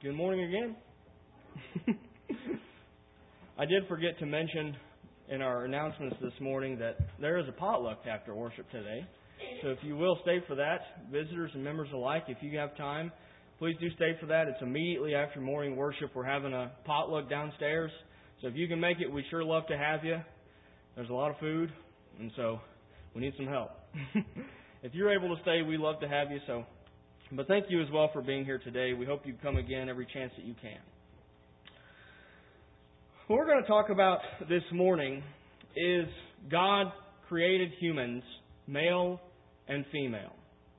Good morning again. I did forget to mention in our announcements this morning that there is a potluck after worship today. So if you will stay for that, visitors and members alike, if you have time, please do stay for that. It's immediately after morning worship. We're having a potluck downstairs. So if you can make it, we'd sure love to have you. There's a lot of food, and so we need some help. If you're able to stay, we love to have you. But thank you as well for being here today. We hope you come again every chance that you can. What we're going to talk about this morning is God created humans, male and female.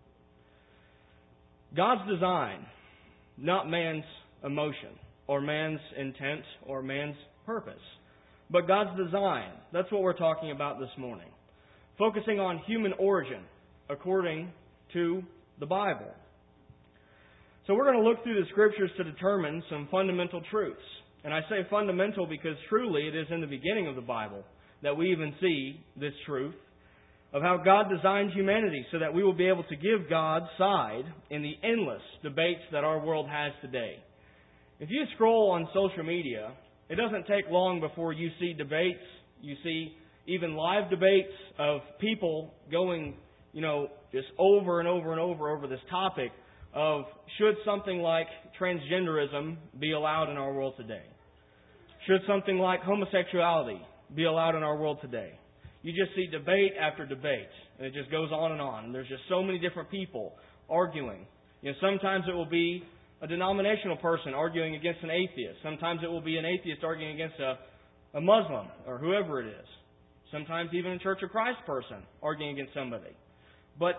God's design, not man's emotion or man's intent or man's purpose, but God's design. That's what we're talking about this morning. Focusing on human origin according to the Bible. So we're going to look through the Scriptures to determine some fundamental truths. And I say fundamental because truly it is in the beginning of the Bible that we even see this truth of how God designed humanity so that we will be able to give God's side in the endless debates that our world has today. If you scroll on social media, it doesn't take long before you see debates. You see even live debates of people going, just over and over and over this topic of should something like transgenderism be allowed in our world today? Should something like homosexuality be allowed in our world today? You just see debate after debate, and it just goes on. And there's just so many different people arguing. Sometimes it will be a denominational person arguing against an atheist. Sometimes it will be an atheist arguing against a Muslim or whoever it is. Sometimes even a Church of Christ person arguing against somebody. But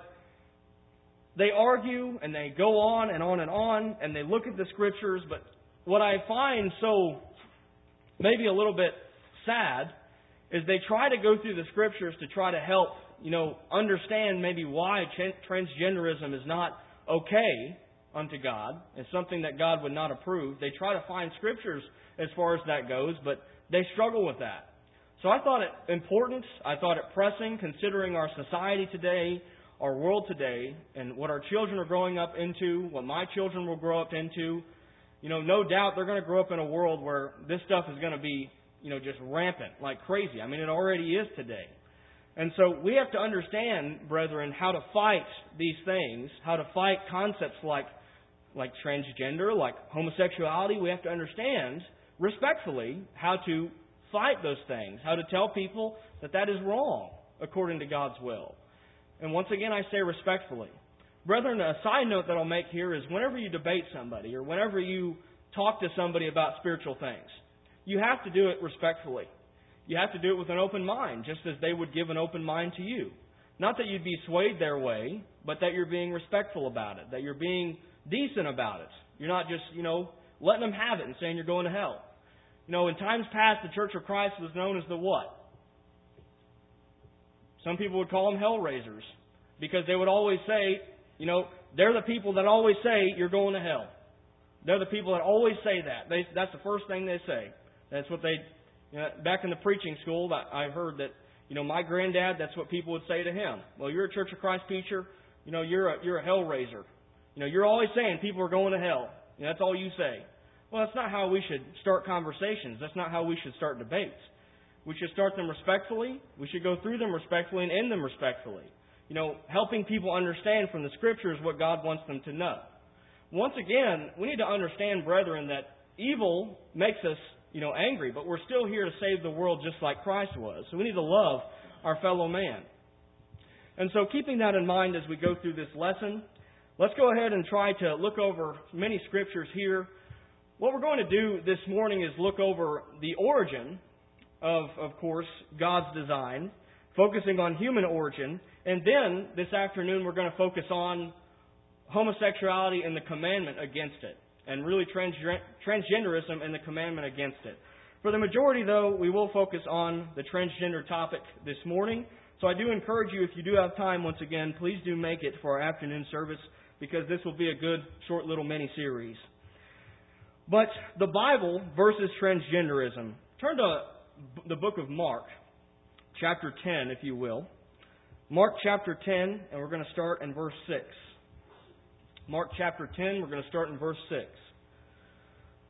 they argue and they go on, and they look at the Scriptures. But what I find so maybe a little bit sad is they try to go through the Scriptures to try to help, understand maybe why transgenderism is not okay unto God. It's something that God would not approve. They try to find Scriptures as far as that goes, but they struggle with that. So I thought it important, I thought it pressing, considering our society today, our world today, and what our children are growing up into, what my children will grow up into. No doubt they're going to grow up in a world where this stuff is going to be, just rampant like crazy. I mean, it already is today. And so we have to understand, brethren, how to fight these things, how to fight concepts like transgender, like homosexuality. We have to understand, respectfully, how to fight those things, how to tell people that that is wrong according to God's will. And once again, I say respectfully. Brethren, a side note that I'll make here is whenever you debate somebody or whenever you talk to somebody about spiritual things, you have to do it respectfully. You have to do it with an open mind, just as they would give an open mind to you. Not that you'd be swayed their way, but that you're being respectful about it, that you're being decent about it. You're not just, letting them have it and saying you're going to hell. In times past, the Church of Christ was known as the what? Some people would call them hell raisers, because they would always say, they're the people that always say you're going to hell. They're the people that always say that. That's the first thing they say. That's what they, back in the preaching school, I heard that, my granddad, that's what people would say to him. Well, you're a Church of Christ preacher, you're a hell raiser. You're always saying people are going to hell. That's all you say. Well, that's not how we should start conversations. That's not how we should start debates. We should start them respectfully. We should go through them respectfully and end them respectfully. Helping people understand from the Scriptures what God wants them to know. Once again, we need to understand, brethren, that evil makes us, angry, but we're still here to save the world just like Christ was. So we need to love our fellow man. And so keeping that in mind as we go through this lesson, let's go ahead and try to look over many Scriptures here. What we're going to do this morning is look over the origin of course, God's design, focusing on human origin. And then, this afternoon, we're going to focus on homosexuality and the commandment against it. And really transgenderism and the commandment against it. For the majority, though, we will focus on the transgender topic this morning. So I do encourage you, if you do have time, once again, please do make it for our afternoon service, because this will be a good, short little mini-series. But the Bible versus transgenderism. Turn to the book of Mark, chapter 10, if you will. Mark chapter 10, and we're going to start in verse 6. Mark chapter 10, we're going to start in verse 6.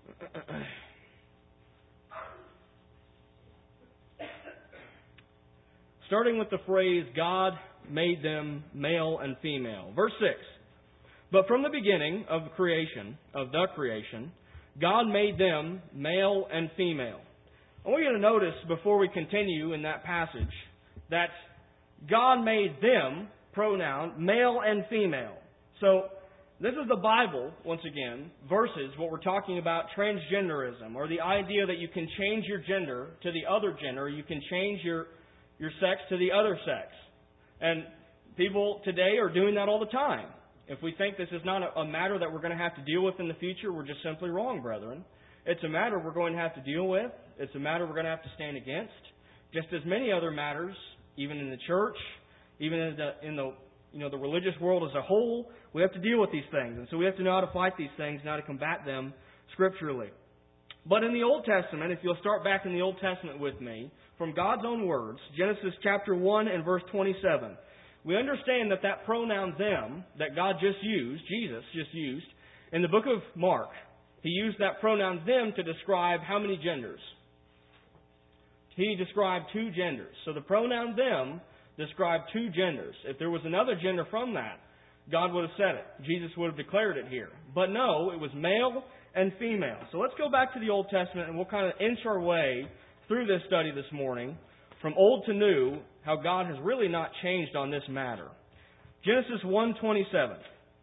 Starting with the phrase, God made them male and female. Verse 6. But from the beginning of the creation, God made them male and female. I want you to notice before we continue in that passage that God made them, pronoun, male and female. So this is the Bible, once again, versus what we're talking about, transgenderism, or the idea that you can change your gender to the other gender, you can change your sex to the other sex. And people today are doing that all the time. If we think this is not a matter that we're going to have to deal with in the future, we're just simply wrong, brethren. It's a matter we're going to have to deal with. It's a matter we're going to have to stand against. Just as many other matters, even in the church, even in the religious world as a whole, we have to deal with these things. And so we have to know how to fight these things, and how to combat them scripturally. But in the Old Testament, if you'll start back in the Old Testament with me, from God's own words, Genesis chapter 1 and verse 27, we understand that pronoun them that God just used, Jesus just used, in the book of Mark, He used that pronoun them to describe how many genders? He described 2 genders. So the pronoun them described 2 genders. If there was another gender from that, God would have said it. Jesus would have declared it here. But no, it was male and female. So let's go back to the Old Testament and we'll kind of inch our way through this study this morning, from old to new, how God has really not changed on this matter. Genesis 1:27.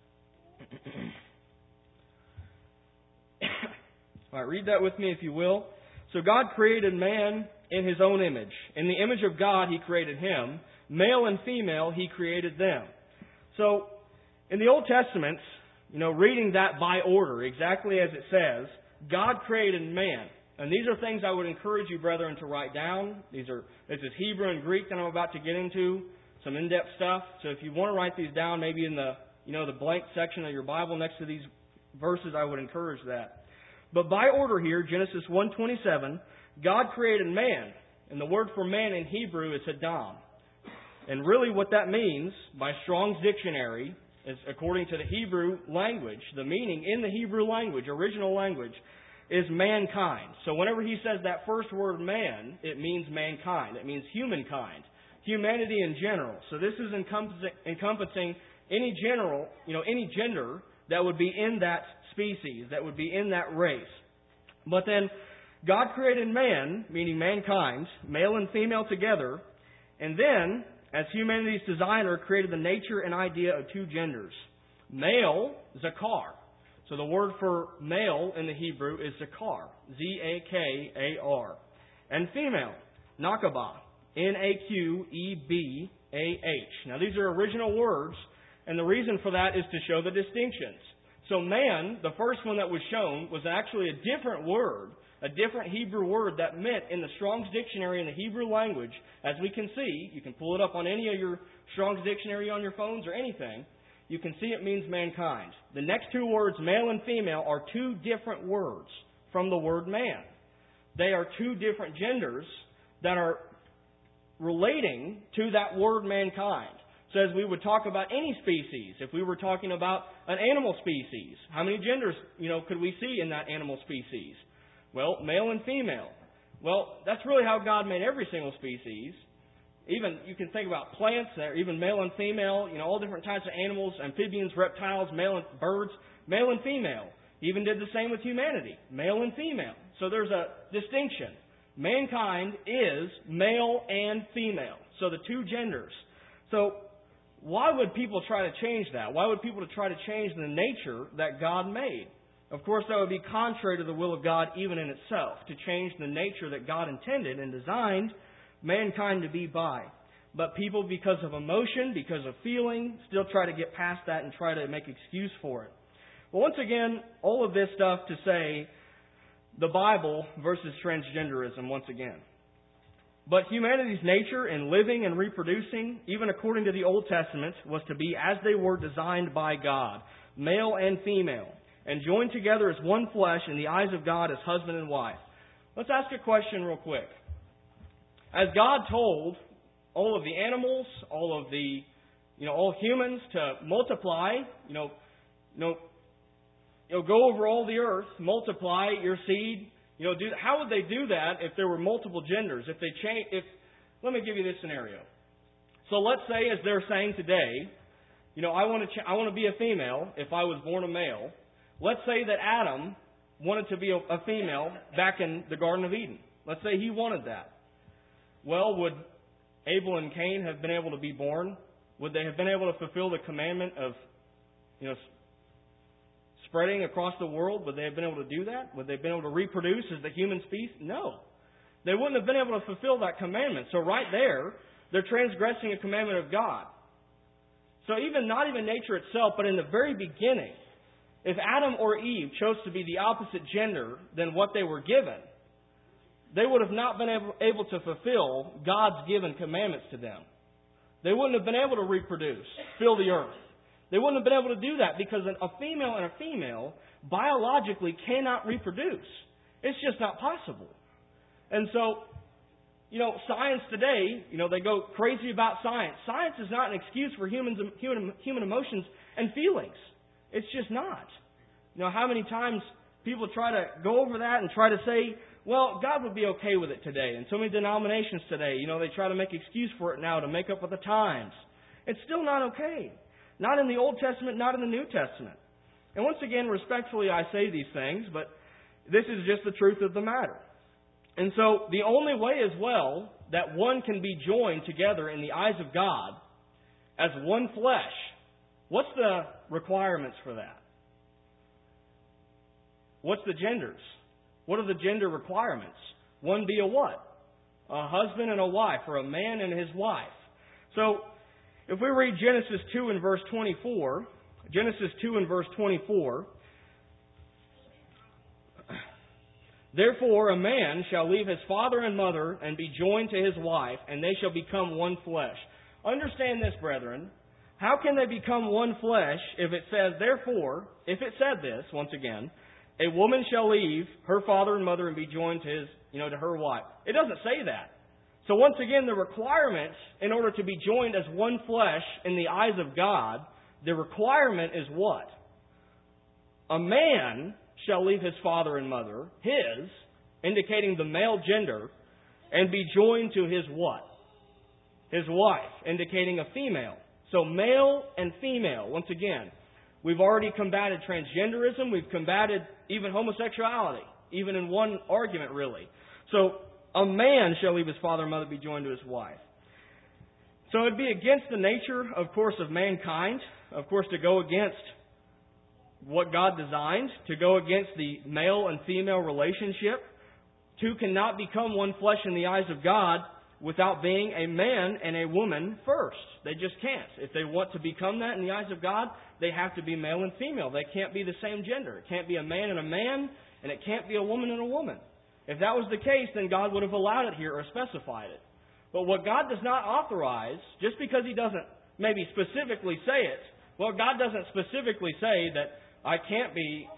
All right, read that with me if you will. So God created man in His own image. In the image of God He created him. Male and female He created them. So, in the Old Testament, reading that by order, exactly as it says, God created man. And these are things I would encourage you, brethren, to write down. This is Hebrew and Greek that I'm about to get into, some in-depth stuff. So if you want to write these down, maybe in the blank section of your Bible next to these verses, I would encourage that. But by order here, Genesis 1:27, God created man. And the word for man in Hebrew is Adam. And really what that means, by Strong's Dictionary, is according to the Hebrew language, the meaning in the Hebrew language, original language, is mankind. So whenever he says that first word man, it means mankind. It means humankind. Humanity in general. So this is encompassing any gender that would be in that species, that would be in that race. But then God created man, meaning mankind, male and female together, and then, as humanity's designer, created the nature and idea of 2 genders. Male, zakar. So the word for male in the Hebrew is zakar, Z-A-K-A-R. And female, nakabah, N-A-Q-E-B-A-H. Now these are original words, and the reason for that is to show the distinctions. So man, the first one that was shown, was actually a different word, a different Hebrew word that meant in the Strong's Dictionary in the Hebrew language, as we can see, you can pull it up on any of your Strong's Dictionary on your phones or anything, you can see it means mankind. The next 2 words, male and female, are 2 different words from the word man. They are 2 different genders that are relating to that word mankind. So as we would talk about any species, if we were talking about an animal species, how many genders, could we see in that animal species? Well, male and female. Well, that's really how God made every single species. Even, you can think about plants, even male and female, all different types of animals, amphibians, reptiles, birds, male and female. He even did the same with humanity, male and female. So there's a distinction. Mankind is male and female. So the 2 genders. So why would people try to change that? Why would people try to change the nature that God made? Of course, that would be contrary to the will of God even in itself, to change the nature that God intended and designed mankind to be by. But people, because of emotion, because of feeling, still try to get past that and try to make excuse for it. Well, once again, all of this stuff to say the Bible versus transgenderism once again. But humanity's nature in living and reproducing, even according to the Old Testament, was to be as they were designed by God, male and female, and joined together as one flesh in the eyes of God as husband and wife. Let's ask a question real quick. As God told all of the animals, all go over all the earth, multiply your seed. How would they do that if there were multiple genders? Let me give you this scenario. So let's say, as they're saying today, I want to be a female if I was born a male. Let's say that Adam wanted to be a female back in the Garden of Eden. Let's say he wanted that. Well, would Abel and Cain have been able to be born? Would they have been able to fulfill the commandment of, spreading across the world? Would they have been able to do that? Would they have been able to reproduce as the human species? No. They wouldn't have been able to fulfill that commandment. So right there, they're transgressing a commandment of God. So not even nature itself, but in the very beginning, if Adam or Eve chose to be the opposite gender than what they were given, they would have not been able to fulfill God's given commandments to them. They wouldn't have been able to reproduce, fill the earth. They wouldn't have been able to do that because a female and a female biologically cannot reproduce. It's just not possible. And so, science today, they go crazy about science. Science is not an excuse for human emotions and feelings. It's just not. How many times people try to go over that and try to say, well, God would be okay with it today. And so many denominations today, they try to make excuse for it now to make up with the times. It's still not okay. Not in the Old Testament, not in the New Testament. And once again, respectfully, I say these things, but this is just the truth of the matter. And so the only way as well that one can be joined together in the eyes of God as one flesh, what's the requirements for that? What's the genders? What are the gender requirements? One be a what? A husband and a wife, or a man and his wife. So, if we read Genesis 2 and verse 24, therefore a man shall leave his father and mother and be joined to his wife, and they shall become one flesh. Understand this, brethren. How can they become one flesh if it says, therefore, if it said this, once again, a woman shall leave her father and mother and be joined to to her wife? It doesn't say that. So once again, the requirements in order to be joined as one flesh in the eyes of God, the requirement is what? A man shall leave his father and mother, his, indicating the male gender, and be joined to his what? His wife, indicating a female. So male and female, once again. We've already combated transgenderism. We've combated even homosexuality, even in one argument, really. So a man shall leave his father and mother, be joined to his wife. So it'd be against the nature, of course, of mankind, of course, to go against what God designed, to go against the male and female relationship. Two cannot become one flesh in the eyes of God without being a man and a woman first. They just can't. If they want to become that in the eyes of God, they have to be male and female. They can't be the same gender. It can't be a man and a man, and it can't be a woman and a woman. If that was the case, then God would have allowed it here or specified it. But what God does not authorize, just because He doesn't maybe specifically say it, well, God doesn't specifically say that I can't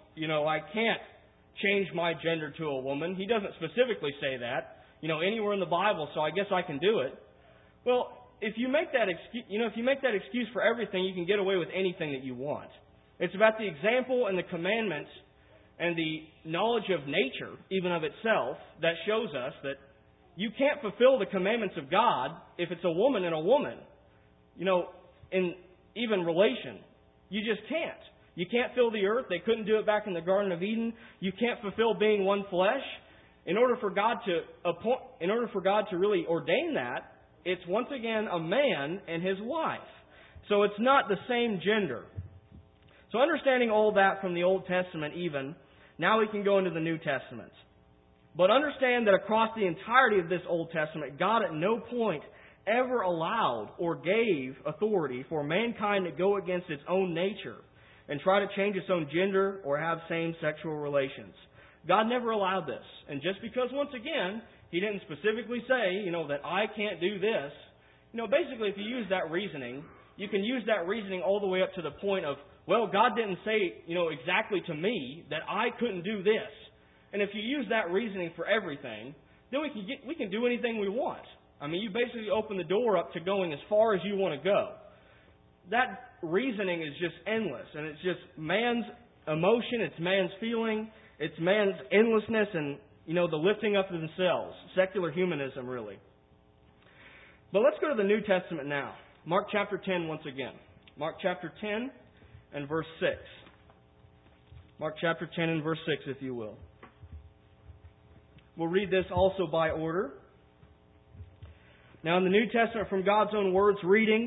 change my gender to a woman. He doesn't specifically say that, anywhere in the Bible, so I guess I can do it. Well, if you make that excuse for everything, you can get away with anything that you want. It's about the example and the commandments and the knowledge of nature, even of itself, that shows us that you can't fulfill the commandments of God if it's a woman and a woman, in even relation. You just can't. You can't fill the earth. They couldn't do it back in the Garden of Eden. You can't fulfill being one flesh. In order for God to really ordain that, it's once again a man and his wife. So it's not the same gender. So understanding all that from the Old Testament even, now we can go into the New Testament. But understand that across the entirety of this Old Testament, God at no point ever allowed or gave authority for mankind to go against its own nature and try to change its own gender or have same sexual relations. God never allowed this. And just because, once again, He didn't specifically say, that I can't do this, basically if you use that reasoning, you can use that reasoning all the way up to the point of, well, God didn't say, exactly to me that I couldn't do this. And if you use that reasoning for everything, then we can do anything we want. I mean, you basically open the door up to going as far as you want to go. That reasoning is just endless, and it's just man's emotion, it's man's feeling, it's man's endlessness and, the lifting up of themselves. Secular humanism, really. But let's go to the New Testament now. Mark chapter 10 once again. Mark chapter 10 and verse 6. Mark chapter 10 and verse 6, if you will. We'll read this also by order. Now in the New Testament, from God's own words, reading,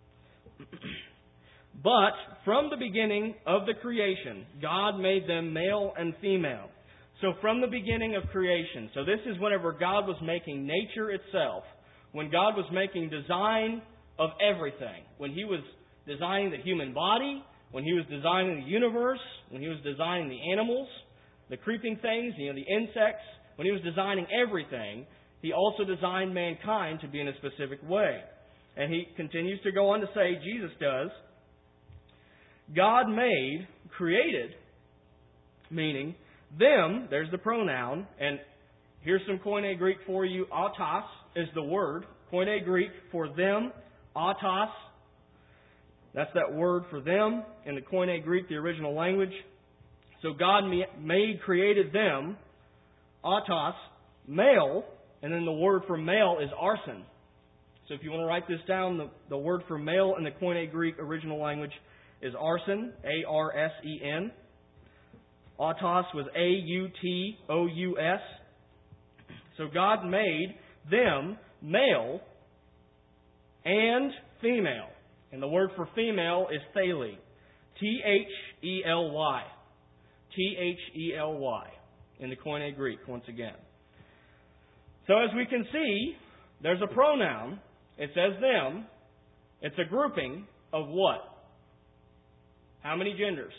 but from the beginning of the creation, God made them male and female. So from the beginning of creation, so this is whenever God was making nature itself, when God was making design of everything, when He was designing the human body, when He was designing the universe, when He was designing the animals, the creeping things, the insects, when He was designing everything, He also designed mankind to be in a specific way. And He continues to go on to say, Jesus does, God made, created, meaning them, there's the pronoun, and here's some Koine Greek for you. Autos is the word. Koine Greek for them. Autos. That's that word for them in the Koine Greek, the original language. So God created them, autos, male, and then the word for male is arsen. So if you want to write this down, the word for male in the Koine Greek original language is arsen, A-R-S-E-N. Autos was A-U-T-O-U-S. So God made them male and female. And the word for female is thely. T-H-E-L-Y. T-H-E-L-Y in the Koine Greek, once again. So as we can see, there's a pronoun. It says them. It's a grouping of what? How many genders?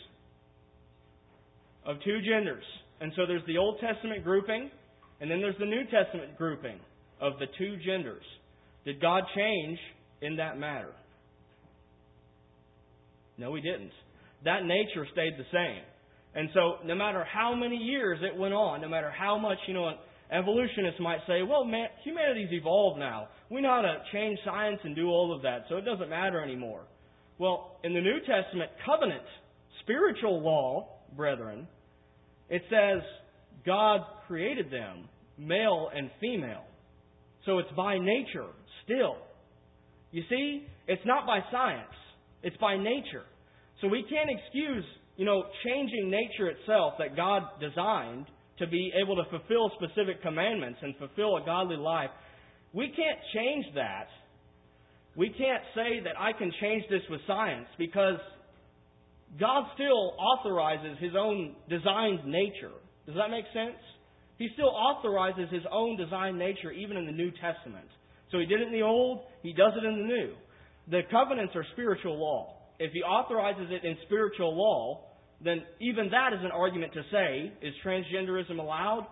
Of two genders. And so there's the Old Testament grouping, and then there's the New Testament grouping of the two genders. Did God change in that matter? No, He didn't. That nature stayed the same. And so no matter how many years it went on, no matter how much, evolutionists might say, well, man, humanity's evolved now. We know how to change science and do all of that, so it doesn't matter anymore. Well, in the New Testament covenant, spiritual law, brethren, it says God created them, male and female. So it's by nature still. You see, it's not by science. It's by nature. So we can't excuse, changing nature itself that God designed to be able to fulfill specific commandments and fulfill a godly life. We can't change that. We can't say that I can change this with science because God still authorizes His own designed nature. Does that make sense? He still authorizes His own designed nature even in the New Testament. So He did it in the Old, He does it in the New. The covenants are spiritual law. If He authorizes it in spiritual law, then even that is an argument to say, is transgenderism allowed?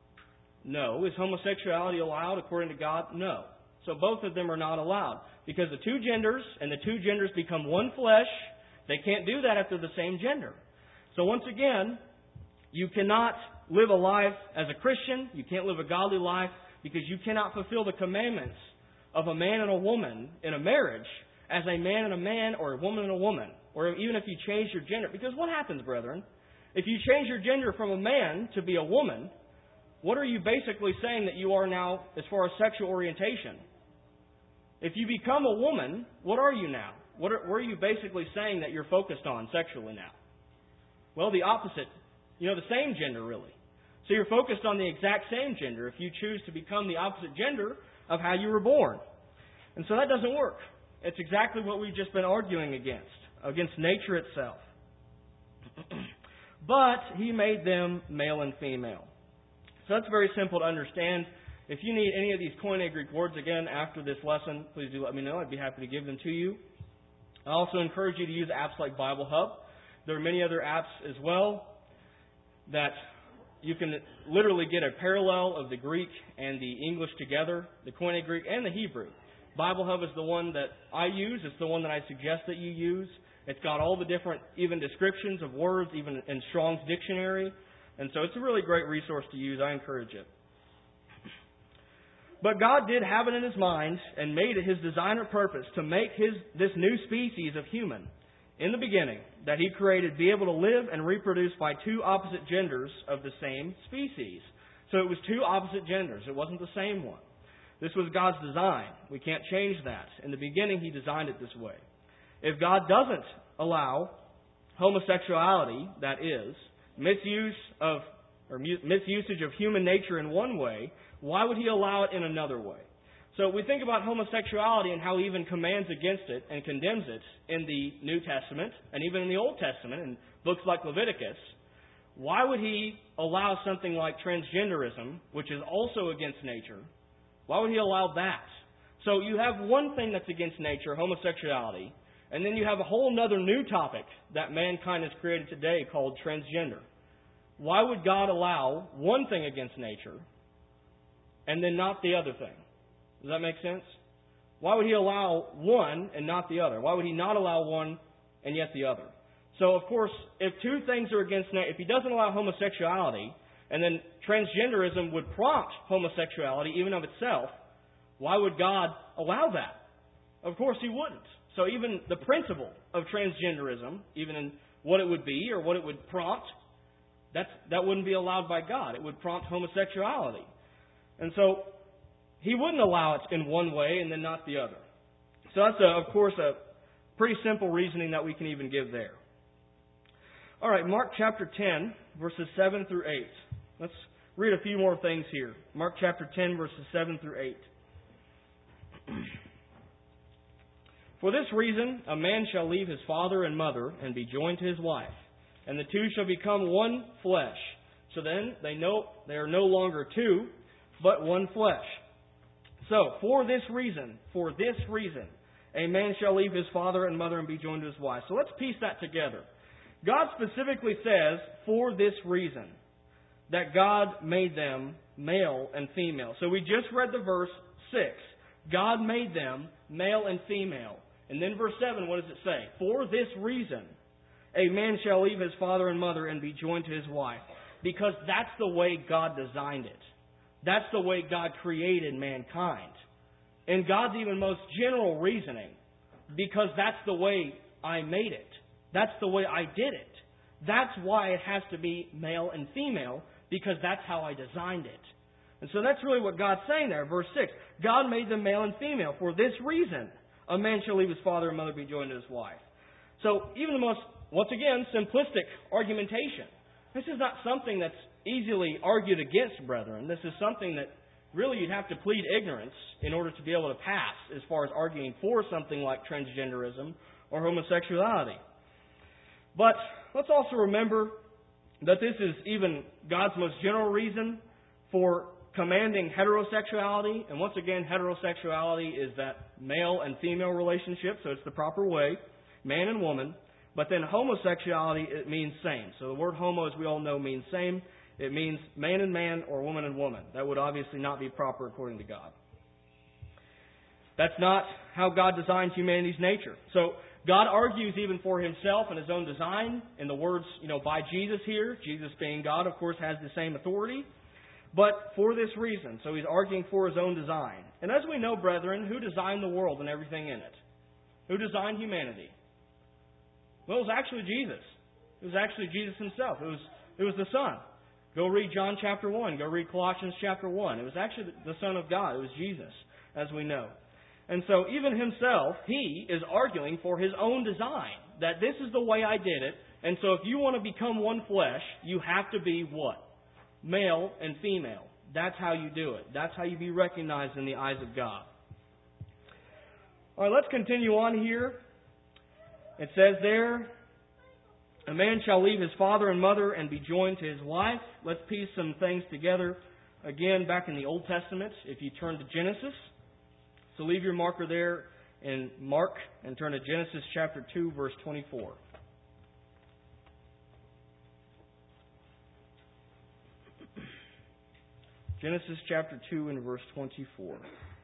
No. Is homosexuality allowed according to God? No. So both of them are not allowed. Because the two genders, and the two genders become one flesh, they can't do that if they're the same gender. So once again, you cannot live a life as a Christian, you can't live a godly life, because you cannot fulfill the commandments of a man and a woman in a marriage as a man and a man or a woman and a woman. Or even if you change your gender. Because what happens, brethren? If you change your gender from a man to be a woman, what are you basically saying that you are now as far as sexual orientation? If you become a woman, what are you now? What are you basically saying that you're focused on sexually now? Well, the opposite. The same gender, really. So you're focused on the exact same gender if you choose to become the opposite gender of how you were born. And so that doesn't work. It's exactly what we've just been arguing against nature itself. But He made them male and female. So that's very simple to understand. If you need any of these Koine Greek words again after this lesson, please do let me know. I'd be happy to give them to you. I also encourage you to use apps like Bible Hub. There are many other apps as well that you can literally get a parallel of the Greek and the English together, the Koine Greek and the Hebrew. Bible Hub is the one that I use. It's the one that I suggest that you use. It's got all the different, even descriptions of words, even in Strong's Dictionary. And so it's a really great resource to use. I encourage it. But God did have it in His mind and made it His design or purpose to make this new species of human in the beginning, that He created be able to live and reproduce by two opposite genders of the same species. So it was two opposite genders. It wasn't the same one. This was God's design. We can't change that. In the beginning, He designed it this way. If God doesn't allow homosexuality, that is, misusage of human nature in one way, why would He allow it in another way? So we think about homosexuality and how He even commands against it and condemns it in the New Testament and even in the Old Testament in books like Leviticus. Why would He allow something like transgenderism, which is also against nature? Why would He allow that? So you have one thing that's against nature, homosexuality, and then you have a whole other new topic that mankind has created today called transgender. Why would God allow one thing against nature and then not the other thing? Does that make sense? Why would He allow one and not the other? Why would He not allow one and yet the other? So, of course, if two things are against nature, if He doesn't allow homosexuality, and then transgenderism would prompt homosexuality even of itself, why would God allow that? Of course He wouldn't. So even the principle of transgenderism, even in what it would be or what it would prompt, that wouldn't be allowed by God. It would prompt homosexuality. And so He wouldn't allow it in one way and then not the other. So that's, of course, a pretty simple reasoning that we can even give there. All right, Mark chapter 10, verses 7 through 8. Let's read a few more things here. Mark chapter 10, verses 7 through 8. For this reason, a man shall leave his father and mother and be joined to his wife, and the two shall become one flesh. So then they are no longer two, but one flesh. So, for this reason, a man shall leave his father and mother and be joined to his wife. So let's piece that together. God specifically says, for this reason, that God made them male and female. So we just read the verse 6. God made them male and female. And then verse 7, what does it say? For this reason, a man shall leave his father and mother and be joined to his wife. Because that's the way God designed it. That's the way God created mankind. In God's even most general reasoning, because that's the way I made it. That's the way I did it. That's why it has to be male and female, because that's how I designed it. And so that's really what God's saying there. Verse 6, God made them male and female. For this reason, a man shall leave his father and mother and be joined to his wife. So even the most, once again, simplistic argumentation. This is not something that's easily argued against, brethren. This is something that really you'd have to plead ignorance in order to be able to pass as far as arguing for something like transgenderism or homosexuality. But let's also remember that this is even God's most general reason for commanding heterosexuality. And once again, heterosexuality is that male and female relationship, so it's the proper way, man and woman. But then homosexuality, it means same. So the word homo, as we all know, means same. It means man and man or woman and woman. That would obviously not be proper according to God. That's not how God designed humanity's nature. So God argues even for Himself and His own design in the words, by Jesus here. Jesus being God, of course, has the same authority. But for this reason, so He's arguing for His own design. And as we know, brethren, who designed the world and everything in it? Who designed humanity? Well, it was actually Jesus. It was actually Jesus Himself. It was the Son. Go read John chapter 1. Go read Colossians chapter 1. It was actually the Son of God. It was Jesus, as we know. And so even Himself, He is arguing for His own design, that this is the way I did it. And so if you want to become one flesh, you have to be what? Male and female. That's how you do it. That's how you be recognized in the eyes of God. All right, let's continue on here. It says there, a man shall leave his father and mother and be joined to his wife. Let's piece some things together. Again, back in the Old Testament, if you turn to Genesis. So leave your marker there in Mark and turn to Genesis chapter 2, verse 24. Genesis chapter 2 and verse 24.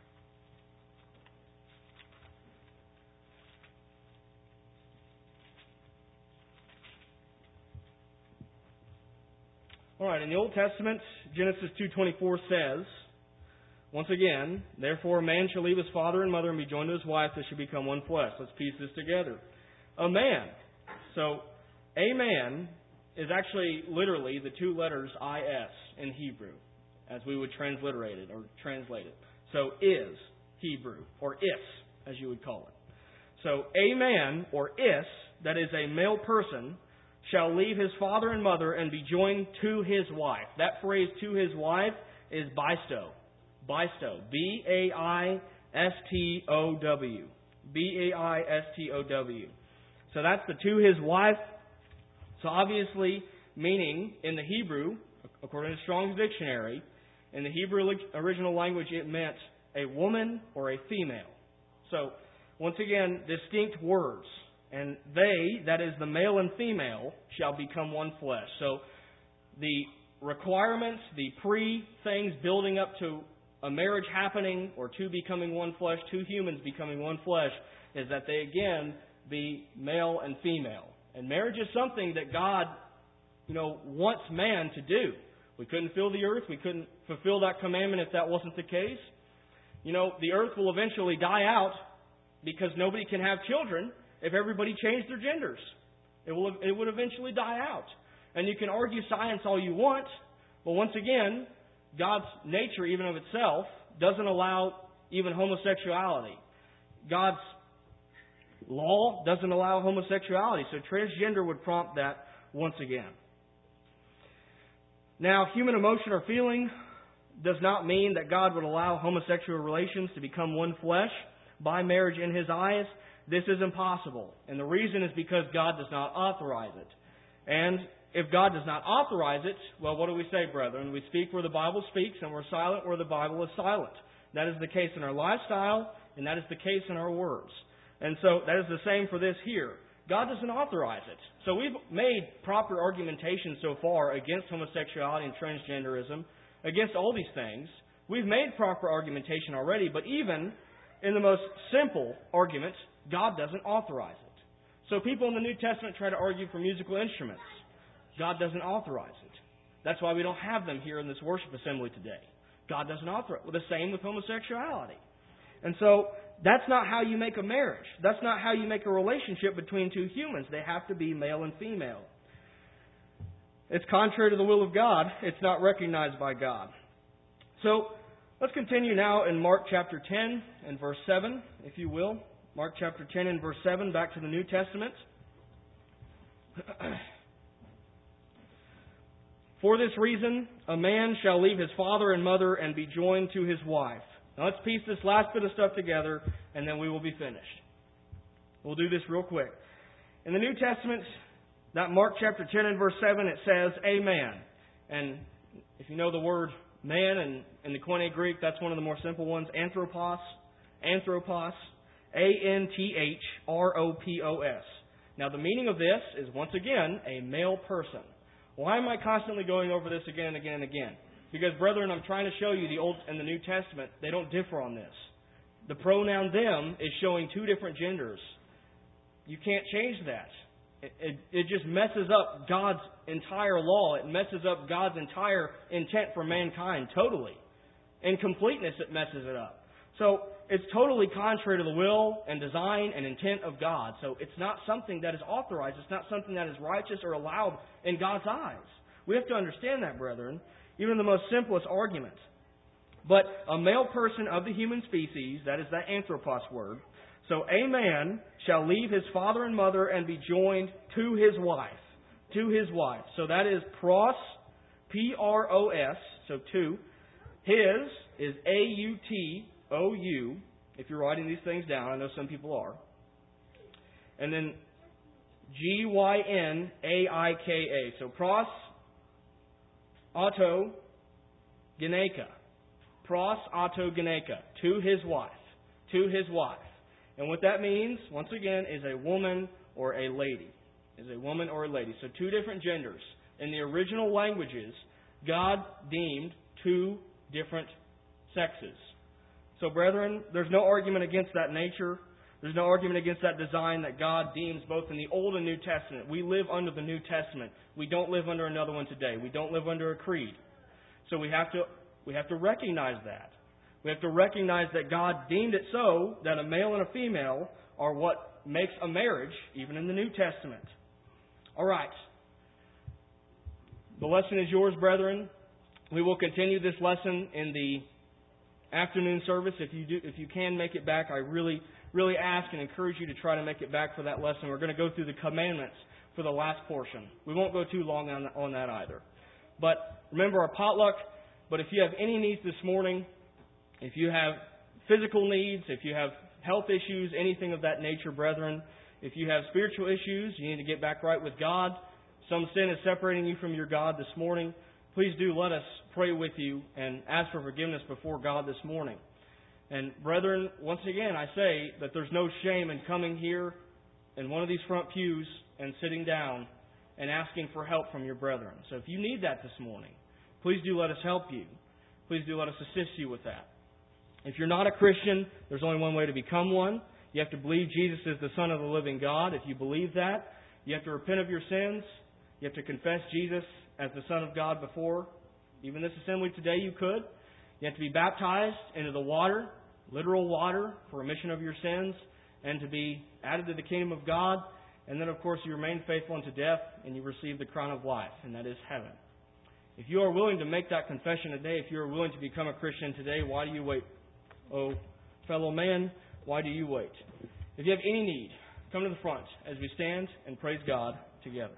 All right, in the Old Testament, Genesis 2:24 says, once again, therefore a man shall leave his father and mother and be joined to his wife, they shall become one flesh. Let's piece this together. A man So, a man is actually literally the two letters is in Hebrew, as we would transliterate it or translate it. So, is Hebrew, or is, as you would call it. So, a man, or is, that is a male person, shall leave his father and mother and be joined to his wife. That phrase, to his wife, is bisto. Bisto. B-A-I-S-T-O-W. B-A-I-S-T-O-W. So that's the to his wife. So obviously, meaning in the Hebrew, according to Strong's Dictionary, in the Hebrew original language, it meant a woman or a female. So, once again, distinct words. And they, that is the male and female, shall become one flesh. So, the requirements, the pre-things building up to a marriage happening, or two becoming one flesh, two humans becoming one flesh, is that they again be male and female. And marriage is something that God, wants man to do. We couldn't fill the earth. We couldn't fulfill that commandment if that wasn't the case. The earth will eventually die out because nobody can have children if everybody changed their genders. It would eventually die out. And you can argue science all you want, but once again, God's nature, even of itself, doesn't allow even homosexuality. God's law doesn't allow homosexuality, so transgender would prompt that once again. Now, human emotion or feeling does not mean that God would allow homosexual relations to become one flesh by marriage in His eyes. This is impossible. And the reason is because God does not authorize it. And if God does not authorize it, well, what do we say, brethren? We speak where the Bible speaks, and we're silent where the Bible is silent. That is the case in our lifestyle, and that is the case in our words. And so that is the same for this here. God doesn't authorize it. So we've made proper argumentation so far against homosexuality and transgenderism, against all these things. We've made proper argumentation already, but even in the most simple arguments, God doesn't authorize it. So people in the New Testament try to argue for musical instruments. God doesn't authorize it. That's why we don't have them here in this worship assembly today. God doesn't authorize it. Well, the same with homosexuality. And so that's not how you make a marriage. That's not how you make a relationship between two humans. They have to be male and female. It's contrary to the will of God. It's not recognized by God. So let's continue now in Mark chapter 10 and verse 7, if you will. Mark chapter 10 and verse 7, back to the New Testament. For this reason, a man shall leave his father and mother and be joined to his wife. Now let's piece this last bit of stuff together, and then we will be finished. We'll do this real quick. In the New Testament, that Mark chapter 10 and verse 7, it says, a man. And if you know the word man in the Koine Greek, that's one of the more simple ones. Anthropos. Anthropos. A-N-T-H-R-O-P-O-S. Now the meaning of this is, once again, a male person. Why am I constantly going over this again and again and again? Because, brethren, I'm trying to show you the Old and the New Testament, they don't differ on this. The pronoun them is showing two different genders. You can't change that. It just messes up God's entire law. It messes up God's entire intent for mankind totally. In completeness, it messes it up. So it's totally contrary to the will and design and intent of God. So it's not something that is authorized. It's not something that is righteous or allowed in God's eyes. We have to understand that, brethren, even in the most simplest argument. But a male person of the human species, that is that anthropos word, so a man shall leave his father and mother and be joined to his wife. To his wife. So that is pros, P-R-O-S, so to. His is A-U-T-O-U, if you're writing these things down. I know some people are. And then G-Y-N-A-I-K-A. So pros, auto, geneka. Pros, auto, geneka. To his wife. To his wife. And what that means, once again, is a woman or a lady. Is a woman or a lady. So two different genders. In the original languages, God deemed two different sexes. So, brethren, there's no argument against that nature. There's no argument against that design that God deems both in the Old and New Testament. We live under the New Testament. We don't live under another one today. We don't live under a creed. So we have to recognize that. We have to recognize that God deemed it so that a male and a female are what makes a marriage, even in the New Testament. All right. The lesson is yours, brethren. We will continue this lesson in the afternoon service. If you can make it back, I really ask and encourage you to try to make it back for that lesson. We're going to go through the commandments for the last portion. We won't go too long on that either. But remember our potluck. But if you have any needs this morning, if you have physical needs, if you have health issues, anything of that nature, brethren, if you have spiritual issues, you need to get back right with God, some sin is separating you from your God this morning, please do let us pray with you and ask for forgiveness before God this morning. And brethren, once again, I say that there's no shame in coming here in one of these front pews and sitting down and asking for help from your brethren. So if you need that this morning, please do let us help you. Please do let us assist you with that. If you're not a Christian, there's only one way to become one. You have to believe Jesus is the Son of the living God. If you believe that, you have to repent of your sins. You have to confess Jesus as the Son of God before even this assembly today you could. You have to be baptized into the water, literal water, for remission of your sins, and to be added to the kingdom of God. And then, of course, you remain faithful unto death, and you receive the crown of life, and that is heaven. If you are willing to make that confession today, if you are willing to become a Christian today, why do you wait? Oh, fellow man, why do you wait? If you have any need, come to the front as we stand and praise God together.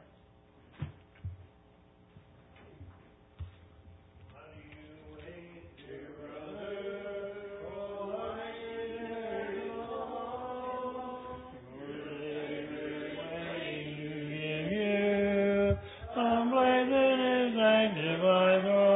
Sanctified,